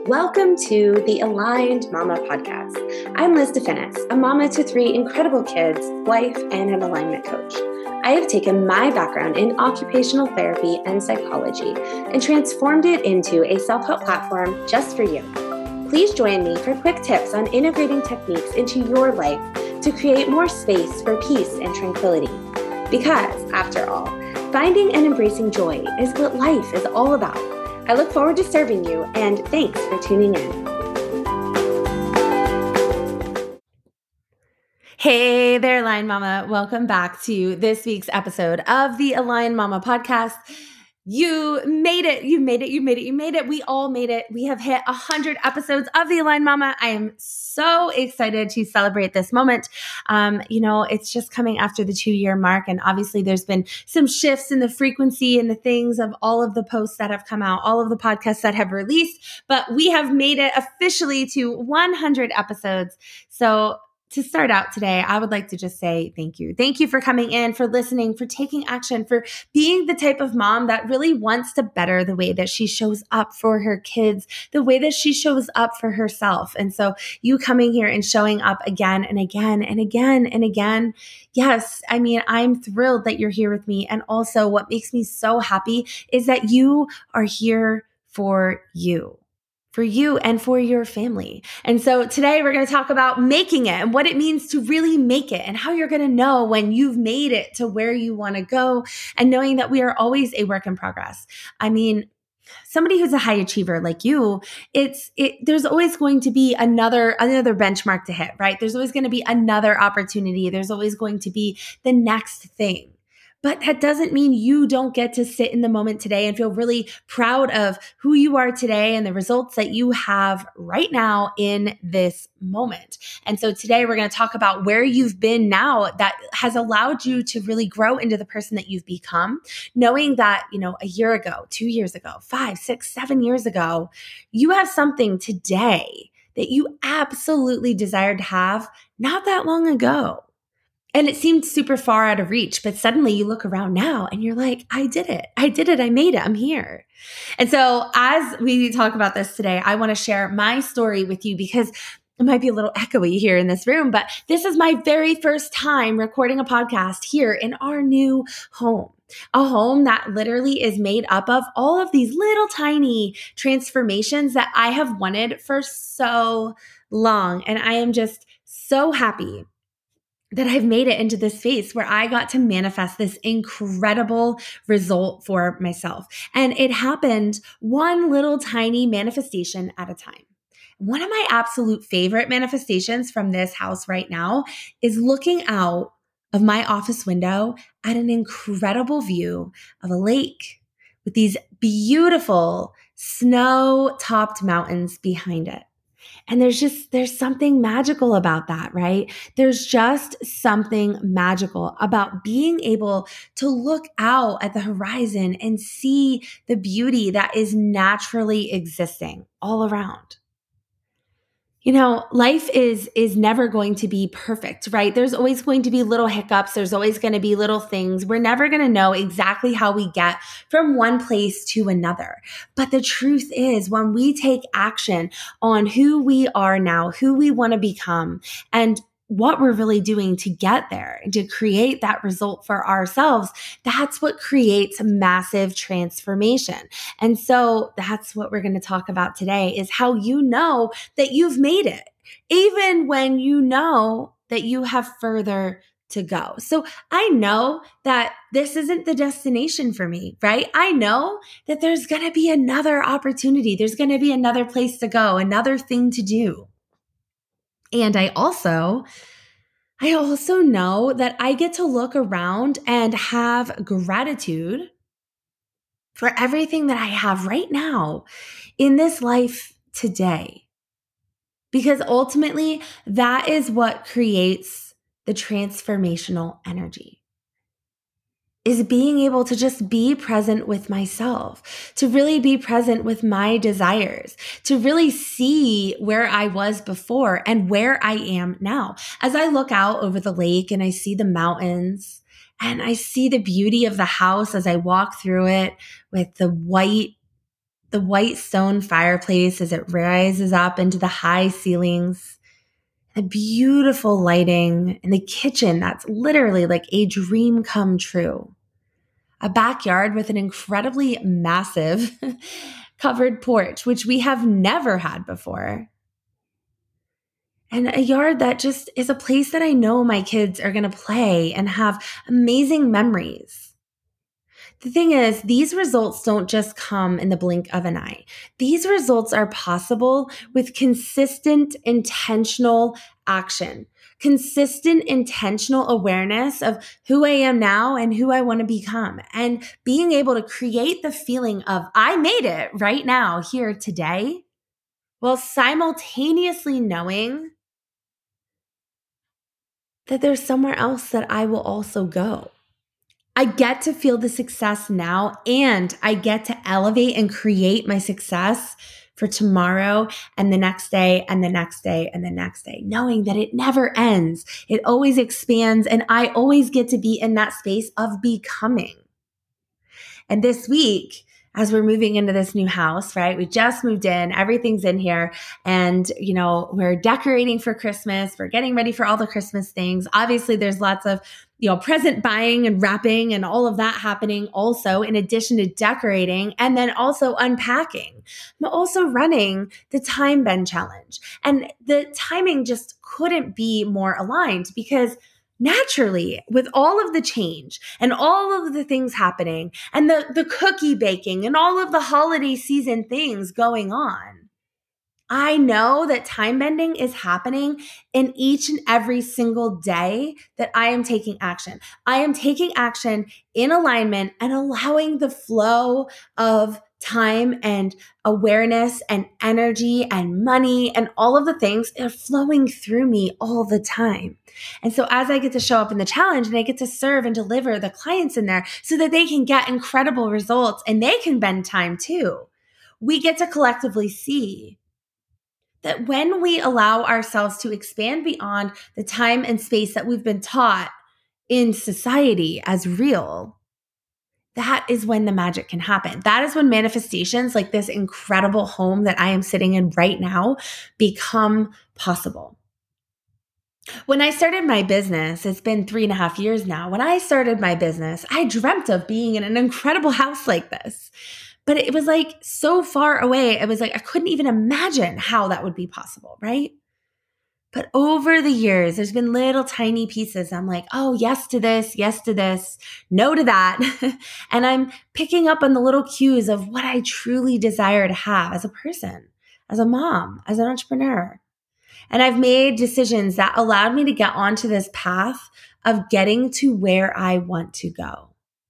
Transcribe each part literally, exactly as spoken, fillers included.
Welcome to the Aligned Mama podcast. I'm Liz DeFinis, a mama to three incredible kids, wife, and an alignment coach. I have taken my background in occupational therapy and psychology and transformed it into a self-help platform just for you. Please join me for quick tips on integrating techniques into your life to create more space for peace and tranquility. Because, after all, finding and embracing joy is what life is all about. I look forward to serving you, and thanks for tuning in. Hey there, Aligned Mama. Welcome back to this week's episode of the Aligned Mama podcast. You made it. You made it. You made it. You made it. We all made it. We have hit one hundred episodes of the Aligned Mama. I am so excited to celebrate this moment. Um, you know, it's just coming after the two-year mark, and obviously there's been some shifts in the frequency and the things of all of the posts that have come out, all of the podcasts that have released, but we have made it officially to one hundred episodes. So to start out today, I would like to just say thank you. Thank you for coming in, for listening, for taking action, for being the type of mom that really wants to better the way that she shows up for her kids, the way that she shows up for herself. And so you coming here and showing up again and again and again and again. Yes, I mean, I'm thrilled that you're here with me. And also what makes me so happy is that you are here for you. For you and for your family. And so today we're going to talk about making it and what it means to really make it and how you're going to know when you've made it to where you want to go, and knowing that we are always a work in progress. I mean, somebody who's a high achiever like you, it's it there's always going to be another another benchmark to hit, right? There's always going to be another opportunity. There's always going to be the next thing. But that doesn't mean you don't get to sit in the moment today and feel really proud of who you are today and the results that you have right now in this moment. And so today we're going to talk about where you've been now that has allowed you to really grow into the person that you've become, knowing that, you know, a year ago, two years ago, five, six, seven years ago, you have something today that you absolutely desired to have not that long ago. And it seemed super far out of reach, but suddenly you look around now and you're like, I did it. I did it. I made it. I'm here. And so as we talk about this today, I want to share my story with you because it might be a little echoey here in this room, but this is my very first time recording a podcast here in our new home. A home that literally is made up of all of these little tiny transformations that I have wanted for so long. And I am just so happy that I've made it into this space where I got to manifest this incredible result for myself. And it happened one little tiny manifestation at a time. One of my absolute favorite manifestations from this house right now is looking out of my office window at an incredible view of a lake with these beautiful snow-topped mountains behind it. And there's just, there's something magical about that, right? There's just something magical about being able to look out at the horizon and see the beauty that is naturally existing all around. You know, life is is never going to be perfect, right? There's always going to be little hiccups. There's always going to be little things. We're never going to know exactly how we get from one place to another. But the truth is, when we take action on who we are now, who we want to become, and what we're really doing to get there and to create that result for ourselves, that's what creates massive transformation. And so that's what we're going to talk about today, is how you know that you've made it, even when you know that you have further to go. So I know that this isn't the destination for me, right? I know that there's going to be another opportunity. There's going to be another place to go, another thing to do. And I also, I also know that I get to look around and have gratitude for everything that I have right now in this life today. Because ultimately, that is what creates the transformational energy. Is being able to just be present with myself, to really be present with my desires, to really see where I was before and where I am now. As I look out over the lake and I see the mountains and I see the beauty of the house as I walk through it with the white the white stone fireplace as it rises up into the high ceilings, the beautiful lighting in the kitchen that's literally like a dream come true. A backyard with an incredibly massive covered porch, which we have never had before. And a yard that just is a place that I know my kids are going to play and have amazing memories. The thing is, these results don't just come in the blink of an eye. These results are possible with consistent, intentional action, consistent, intentional awareness of who I am now and who I want to become, and being able to create the feeling of, I made it right now, here today, while simultaneously knowing that there's somewhere else that I will also go. I get to feel the success now, and I get to elevate and create my success for tomorrow and the next day and the next day and the next day, knowing that it never ends. It always expands, and I always get to be in that space of becoming. And this week, as we're moving into this new house, right? We just moved in, everything's in here, and, you know, we're decorating for Christmas. We're getting ready for all the Christmas things. Obviously, there's lots of, you know, present buying and wrapping and all of that happening also, in addition to decorating, and then also unpacking. I'm also running the Time Bend Challenge. And the timing just couldn't be more aligned, because naturally, with all of the change and all of the things happening and the, the cookie baking and all of the holiday season things going on, I know that time bending is happening in each and every single day that I am taking action. I am taking action in alignment and allowing the flow of time and awareness and energy and money and all of the things are flowing through me all the time. And so as I get to show up in the challenge and I get to serve and deliver the clients in there so that they can get incredible results and they can bend time too, we get to collectively see that when we allow ourselves to expand beyond the time and space that we've been taught in society as real, that is when the magic can happen. That is when manifestations like this incredible home that I am sitting in right now become possible. When I started my business, it's been three and a half years now. When I started my business, I dreamt of being in an incredible house like this. But it was like so far away. It was like I couldn't even imagine how that would be possible, right? But over the years, there's been little tiny pieces. I'm like, oh, yes to this, yes to this, no to that. And I'm picking up on the little cues of what I truly desire to have as a person, as a mom, as an entrepreneur. And I've made decisions that allowed me to get onto this path of getting to where I want to go.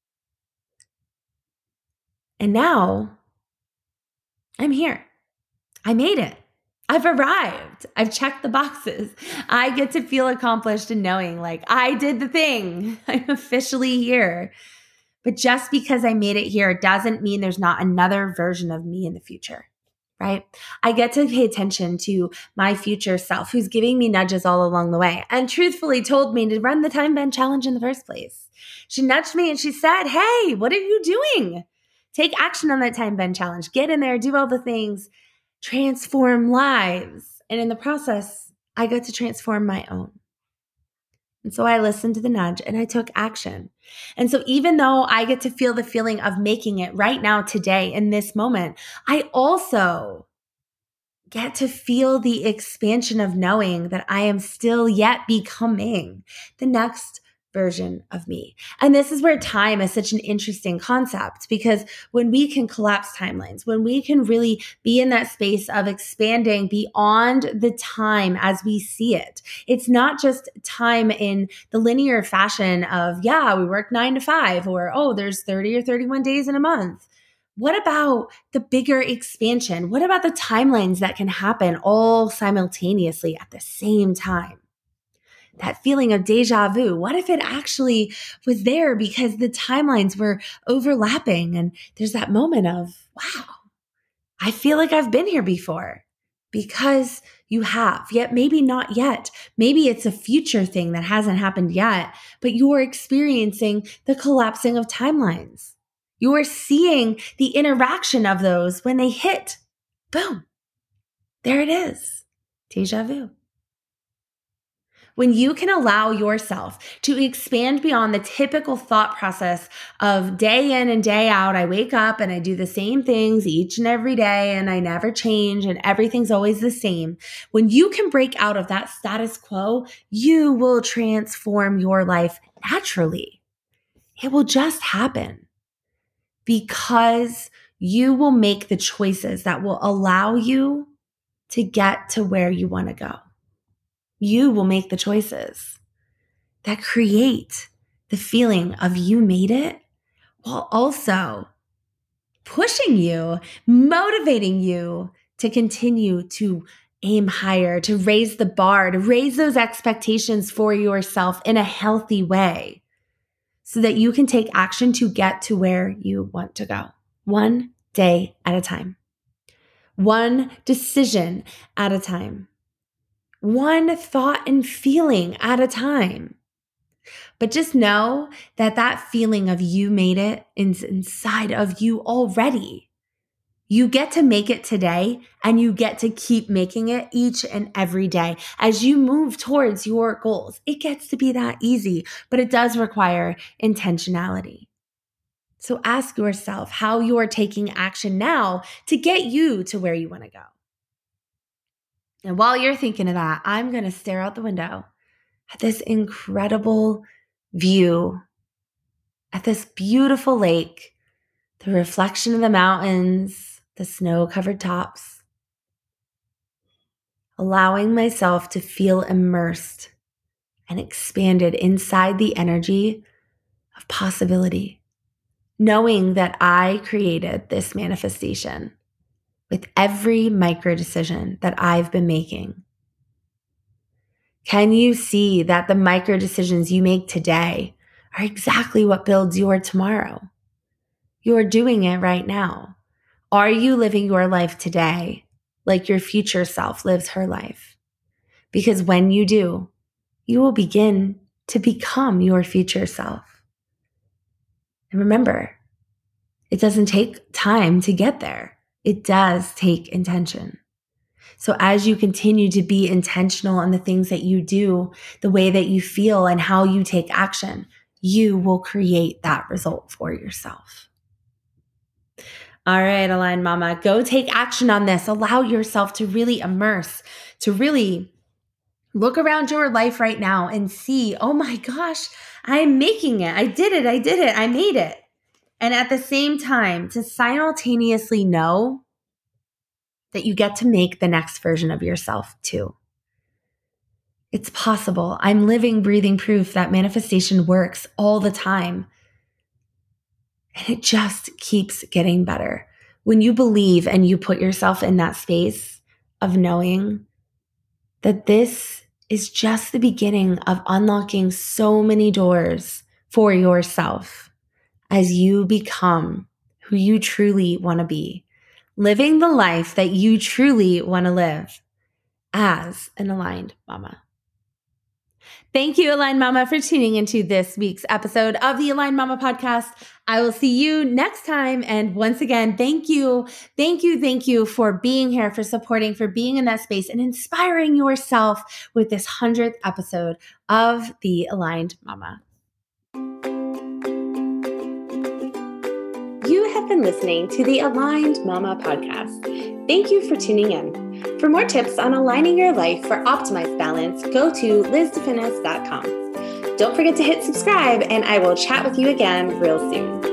And now I'm here. I made it. I've arrived. I've checked the boxes. I get to feel accomplished in knowing like I did the thing. I'm officially here. But just because I made it here doesn't mean there's not another version of me in the future, right? I get to pay attention to my future self who's giving me nudges all along the way and truthfully told me to run the Time Bend Challenge in the first place. She nudged me and she said, hey, what are you doing? Take action on that Time Bend Challenge. Get in there, do all the things. Transform lives. And in the process, I got to transform my own. And so I listened to the nudge and I took action. And so even though I get to feel the feeling of making it right now, today, in this moment, I also get to feel the expansion of knowing that I am still yet becoming the next version of me. And this is where time is such an interesting concept, because when we can collapse timelines, when we can really be in that space of expanding beyond the time as we see it, it's not just time in the linear fashion of, yeah, we work nine to five, or, oh, there's thirty or thirty-one days in a month. What about the bigger expansion? What about the timelines that can happen all simultaneously at the same time? That feeling of deja vu. What if it actually was there because the timelines were overlapping and there's that moment of, wow, I feel like I've been here before, because you have, yet maybe not yet. Maybe it's a future thing that hasn't happened yet, but you're experiencing the collapsing of timelines. You are seeing the interaction of those when they hit. Boom. There it is. Deja vu. When you can allow yourself to expand beyond the typical thought process of day in and day out, I wake up and I do the same things each and every day and I never change and everything's always the same. When you can break out of that status quo, you will transform your life naturally. It will just happen because you will make the choices that will allow you to get to where you want to go. You will make the choices that create the feeling of you made it while also pushing you, motivating you to continue to aim higher, to raise the bar, to raise those expectations for yourself in a healthy way so that you can take action to get to where you want to go. One day at a time. One decision at a time. One thought and feeling at a time. But just know that that feeling of you made it is inside of you already. You get to make it today and you get to keep making it each and every day as you move towards your goals. It gets to be that easy, but it does require intentionality. So ask yourself how you are taking action now to get you to where you want to go. And while you're thinking of that, I'm going to stare out the window at this incredible view, at this beautiful lake, the reflection of the mountains, the snow-covered tops, allowing myself to feel immersed and expanded inside the energy of possibility, knowing that I created this manifestation with every micro decision that I've been making. Can you see that the micro decisions you make today are exactly what builds your tomorrow? You're doing it right now. Are you living your life today like your future self lives her life? Because when you do, you will begin to become your future self. And remember, it doesn't take time to get there. It does take intention. So as you continue to be intentional on the things that you do, the way that you feel and how you take action, you will create that result for yourself. All right, Aligned Mama, go take action on this. Allow yourself to really immerse, to really look around your life right now and see, oh my gosh, I'm making it. I did it. I did it. I made it. And at the same time, to simultaneously know that you get to make the next version of yourself too. It's possible. I'm living, breathing proof that manifestation works all the time. And it just keeps getting better. When you believe and you put yourself in that space of knowing that this is just the beginning of unlocking so many doors for yourself as you become who you truly want to be, living the life that you truly want to live as an Aligned Mama. Thank you, Aligned Mama, for tuning into this week's episode of the Aligned Mama podcast. I will see you next time. And once again, thank you, thank you, thank you for being here, for supporting, for being in that space and inspiring yourself with this hundredth episode of the Aligned Mama. You have been listening to the Aligned Mama podcast. Thank you for tuning in. For more tips on aligning your life for optimized balance, go to liz definis dot com. Don't forget to hit subscribe, and I will chat with you again real soon.